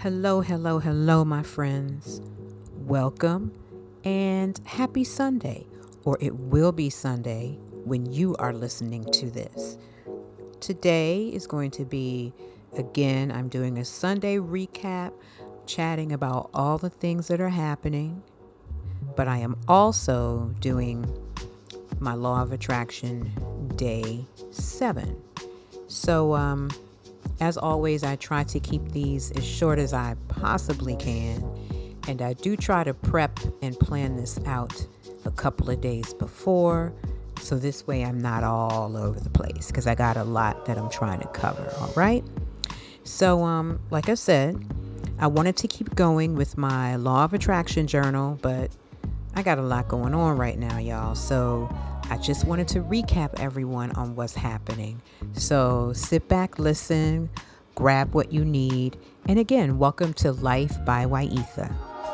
Hello, hello, hello, my friends. Welcome and happy Sunday, or it will be Sunday when you are listening to this. Today is going to be, again, I'm doing a Sunday recap, chatting about all the things that are happening, but I am also doing my Law of Attraction Day 7. So, as always, I try to keep these as short as I possibly can. And I do try to prep and plan this out a couple of days before. So this way I'm not all over the place because I got a lot that I'm trying to cover. All right. So, like I said, I wanted to keep going with my Law of Attraction journal, but I got a lot going on right now, y'all. So I just wanted to recap everyone on what's happening. So sit back, listen, grab what you need. And again, welcome to Life by Waitha.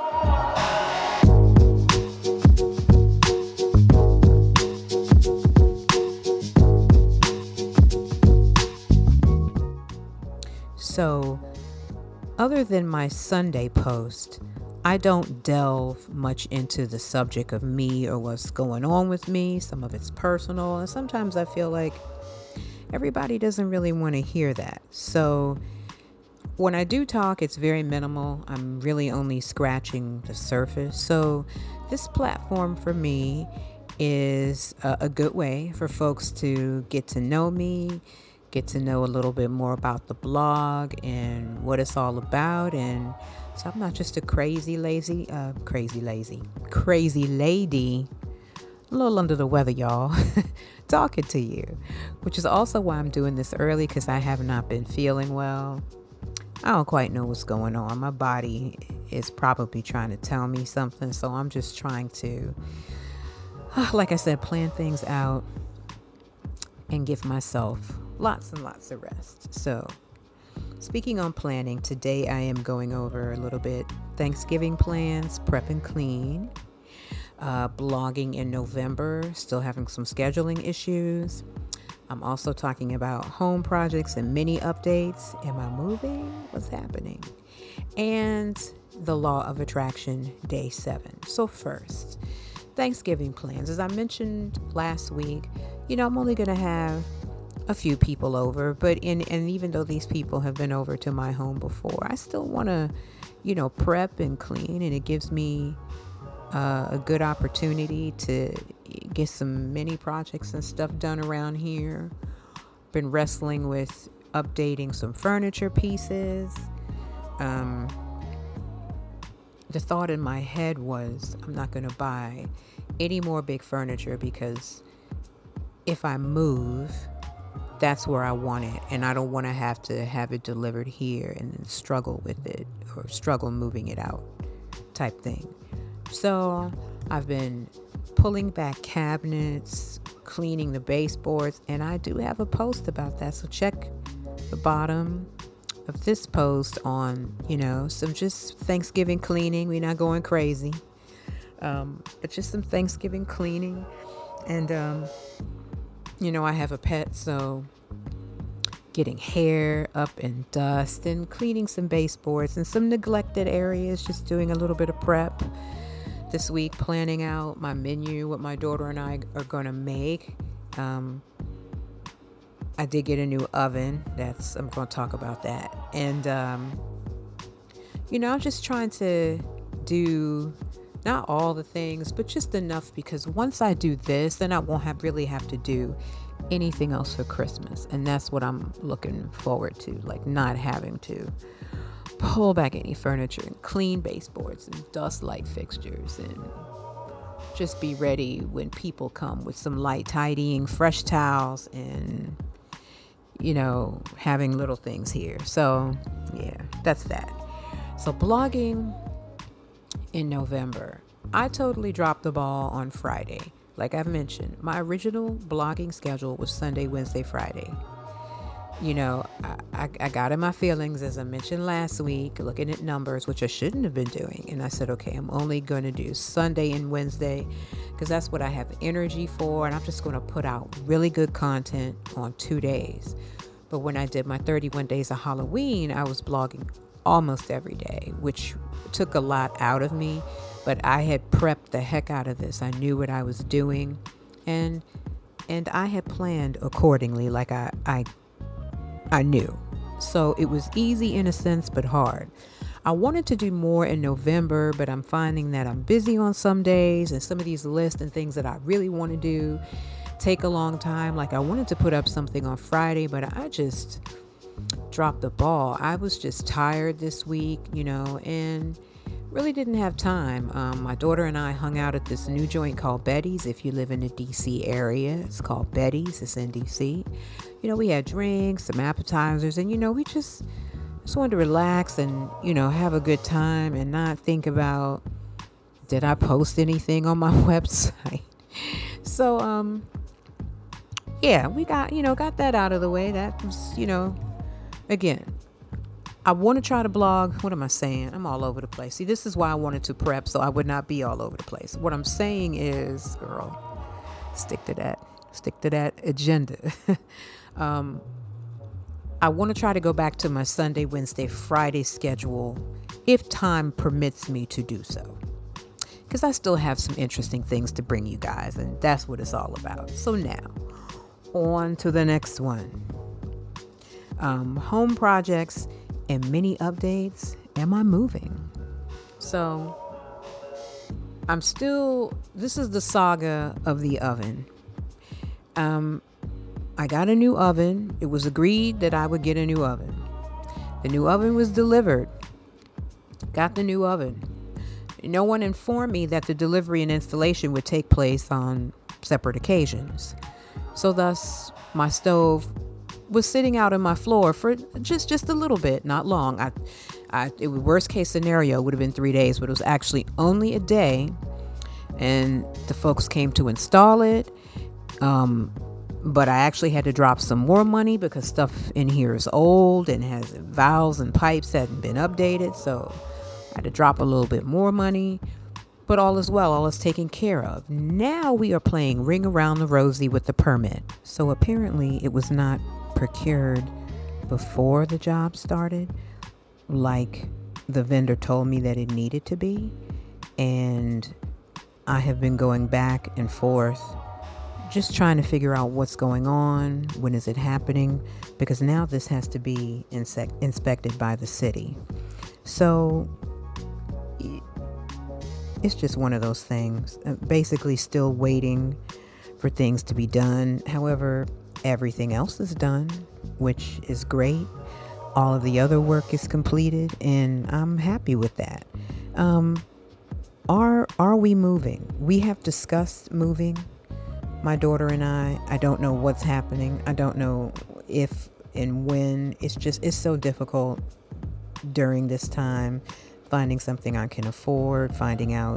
So, other than my Sunday post, I don't delve much into the subject of me or what's going on with me. Some of it's personal, and sometimes I feel like everybody doesn't really want to hear that. So when I do talk, it's very minimal. I'm really only scratching the surface. So this platform for me is a good way for folks to get to know me, get to know a little bit more about the blog and what it's all about. And so I'm not just a crazy lady, a little under the weather, y'all, talking to you, which is also why I'm doing this early, because I have not been feeling well. I don't quite know what's going on. My body is probably trying to tell me something. So I'm just trying to, like I said, plan things out and give myself lots and lots of rest. So speaking on planning, today I am going over a little bit Thanksgiving plans, prep and clean, blogging in November, still having some scheduling issues. I'm also talking about home projects and mini updates. Am I moving? What's happening? And the Law of Attraction Day 7. So first, Thanksgiving plans. As I mentioned last week, I'm only going to have a few people over, and even though these people have been over to my home before, I still want to, prep and clean, and it gives me a good opportunity to get some mini projects and stuff done around here. Been wrestling with updating some furniture pieces. The thought in my head was I'm not going to buy any more big furniture, because if I move, that's where I want it, and I don't want to have it delivered here and then struggle with it or struggle moving it out type thing. So I've been pulling back cabinets, cleaning the baseboards, and I do have a post about that. So check the bottom of this post on, some just Thanksgiving cleaning. We're not going crazy, but just some Thanksgiving cleaning. And, I have a pet, so getting hair up and dust and cleaning some baseboards and some neglected areas, just doing a little bit of prep this week, planning out my menu, what my daughter and I are going to make. I did get a new oven. I'm going to talk about that. And, I'm just trying to do not all the things, but just enough, because once I do this, then I won't really have to do anything else for Christmas. And that's what I'm looking forward to, like not having to pull back any furniture and clean baseboards and dust light fixtures and just be ready when people come with some light tidying, fresh towels, and having little things here. So yeah, that's that. So blogging in November, I totally dropped the ball on Friday. Like I've mentioned, my original blogging schedule was Sunday, Wednesday, Friday. I got in my feelings, as I mentioned last week, looking at numbers, which I shouldn't have been doing. And I said, okay, I'm only going to do Sunday and Wednesday, because that's what I have energy for. And I'm just going to put out really good content on 2 days. But when I did my 31 days of Halloween, I was blogging almost every day, which took a lot out of me. But I had prepped the heck out of this. I knew what I was doing, and I had planned accordingly, like I knew. So it was easy in a sense, but hard. I wanted to do more in November, but I'm finding that I'm busy on some days, and some of these lists and things that I really want to do take a long time. Like I wanted to put up something on Friday, but I just dropped the ball. I was just tired this week, and really didn't have time. My daughter and I hung out at this new joint called Betty's. If you live in the DC area, it's called Betty's. It's in DC. We had drinks, some appetizers, and we just wanted to relax and have a good time and not think about, did I post anything on my website. So yeah, we got that out of the way. That was again, I want to try to blog. What am I saying? I'm all over the place. See, this is why I wanted to prep, so I would not be all over the place. What I'm saying is, girl, stick to that agenda. I want to try to go back to my Sunday, Wednesday, Friday schedule if time permits me to do so, because I still have some interesting things to bring you guys, and that's what it's all about. So now, on to the next one. Home projects and mini updates. Am I moving? So this is the saga of the oven. I got a new oven. It was agreed that I would get a new oven. The new oven was delivered. Got the new oven. No one informed me that the delivery and installation would take place on separate occasions. So thus, my stove was sitting out on my floor for just a little bit, not long. It was worst case scenario would have been 3 days, but it was actually only a day. And the folks came to install it. But I actually had to drop some more money because stuff in here is old and has valves and pipes that hadn't been updated. So I had to drop a little bit more money. But all is well, all is taken care of. Now we are playing Ring Around the Rosie with the permit. So apparently it was not procured before the job started, like the vendor told me that it needed to be. And I have been going back and forth, just trying to figure out what's going on, when is it happening, because now this has to be inspected by the city. So it's just one of those things. Basically still waiting for things to be done. However, everything else is done, which is great. All of the other work is completed, and I'm happy with that. Are we moving? We have discussed moving, my daughter and I. I don't know what's happening. I don't know if and when. It's so difficult during this time, finding something I can afford, finding out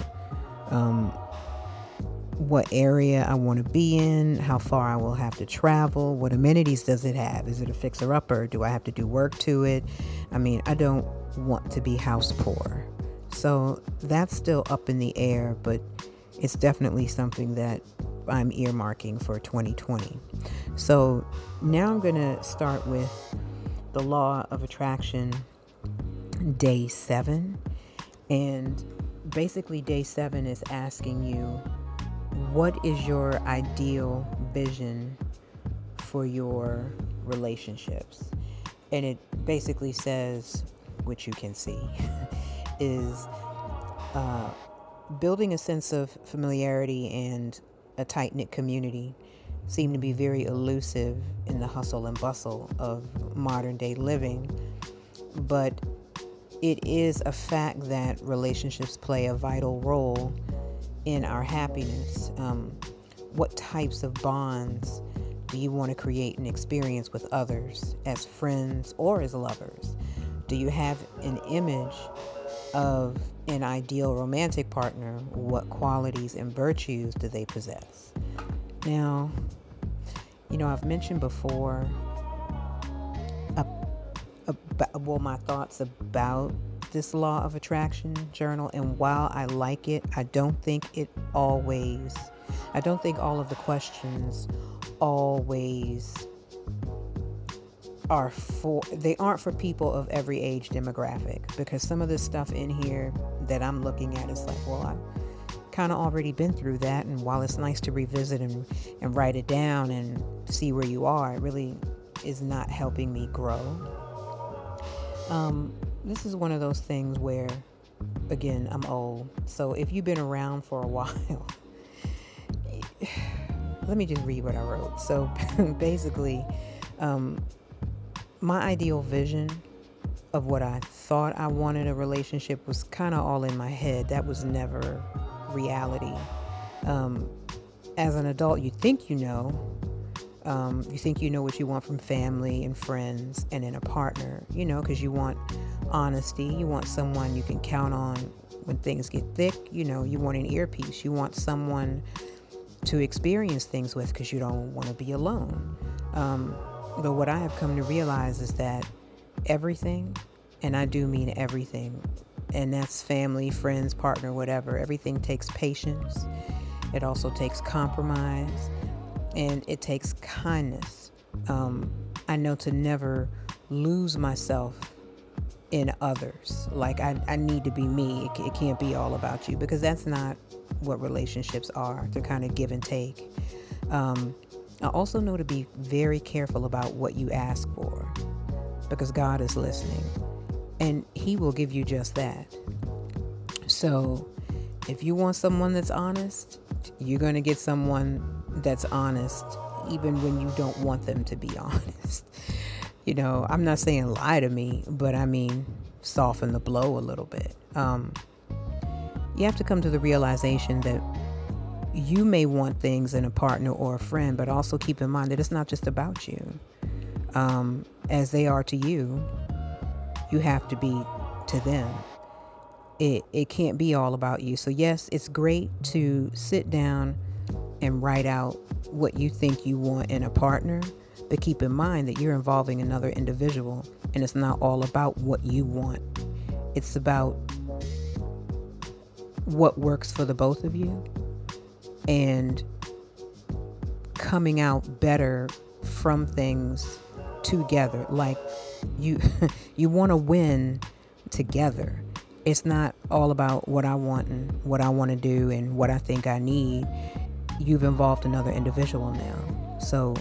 what area I want to be in, how far I will have to travel, what amenities does it have? Is it a fixer-upper? Do I have to do work to it? I mean, I don't want to be house poor. So that's still up in the air, but it's definitely something that I'm earmarking for 2020. So now I'm going to start with the law of attraction, day 7. And basically day 7 is asking you, what is your ideal vision for your relationships? And it basically says, which you can see, is building a sense of familiarity and a tight-knit community seem to be very elusive in the hustle and bustle of modern day living. But it is a fact that relationships play a vital role in our happiness. What types of bonds do you want to create and experience with others as friends or as lovers? Do you have an image of an ideal romantic partner? What qualities and virtues do they possess? Now, I've mentioned before my thoughts about this law of attraction journal, and while I like it, I don't think all of the questions always aren't for people of every age demographic, because some of the stuff in here that I'm looking at is like, well, I've kind of already been through that, and while it's nice to revisit and write it down and see where you are, it really is not helping me grow. This is one of those things where, again, I'm old, so if you've been around for a while, let me just read what I wrote. So basically, my ideal vision of what I thought I wanted a relationship was kind of all in my head. That was never reality. As an adult, you think you know. You think you know what you want from family and friends and in a partner, because you want honesty. You want someone you can count on when things get thick. You want an earpiece. You want someone to experience things with, because you don't want to be alone. But what I have come to realize is that everything, and I do mean everything, and that's family, friends, partner, whatever, everything takes patience. It also takes compromise, and it takes kindness. I know to never lose myself in others. Like I need to be me. It can't be all about you, because that's not what relationships are. They're kind of give and take. I also know to be very careful about what you ask for, because God is listening and He will give you just that. So if you want someone that's honest, you're going to get someone that's honest even when you don't want them to be honest. I'm not saying lie to me, but I mean soften the blow a little bit. You have to come to the realization that you may want things in a partner or a friend, but also keep in mind that it's not just about you. As they are to you, you have to be to them. It can't be all about you. So yes, it's great to sit down and write out what you think you want in a partner, but keep in mind that you're involving another individual, and it's not all about what you want. It's about what works for the both of you, and coming out better from things together. Like you want to win together. It's not all about what I want and what I want to do and what I think I need. You've involved another individual now, so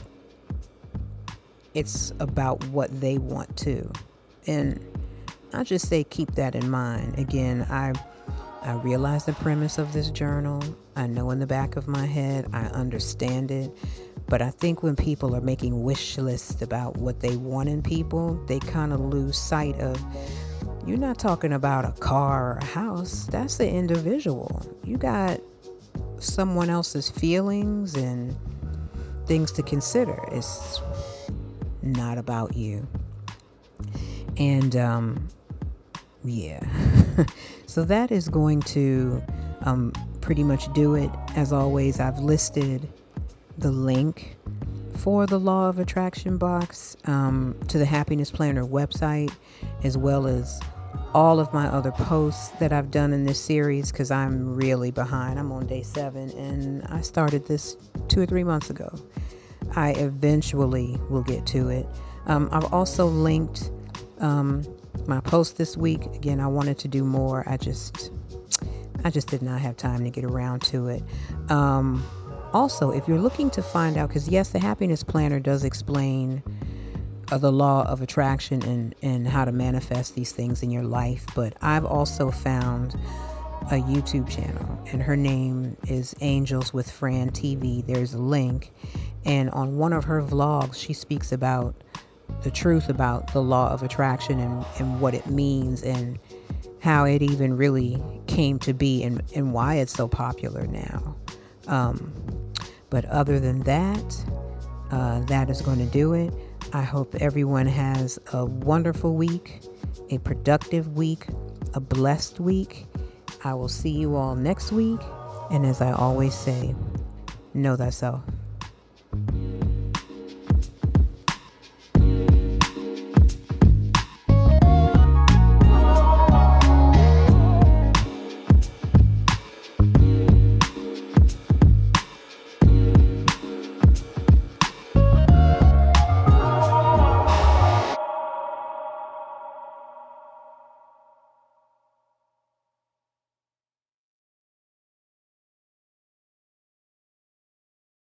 it's about what they want too. And I just say keep that in mind. Again, I realize the premise of this journal. I know in the back of my head, I understand it. But I think when people are making wish lists about what they want in people, they kind of lose sight of, you're not talking about a car or a house. That's the individual. You got someone else's feelings and things to consider. It's not about you. And yeah. So that is going to pretty much do it. As always, I've listed the link for the Law of Attraction box to the Happiness Planner website, as well as all of my other posts that I've done in this series, because I'm really behind. I'm on day 7 and I started this 2 or 3 months ago. I eventually will get to it. I've also linked my post this week. Again, I wanted to do more. I just did not have time to get around to it. Also, if you're looking to find out, because yes, the Happiness Planner does explain the law of attraction and how to manifest these things in your life, but I've also found a YouTube channel, and her name is Angels with Fran TV. There's a link, and on one of her vlogs, she speaks about the truth about the law of attraction and what it means and how it even really came to be and why it's so popular now. But other than that, that is going to do it. I hope everyone has a wonderful week, a productive week, a blessed week. I will see you all next week. And as I always say, know thyself.